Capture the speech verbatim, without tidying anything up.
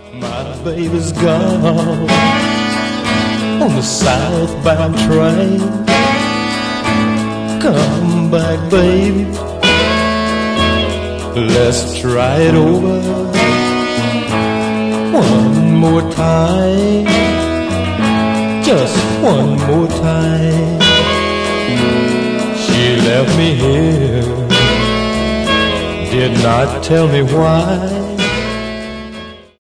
My baby's gone on the southbound train. Come back, baby, let's try it over one more time, just one more time. She left me here, did not tell me why.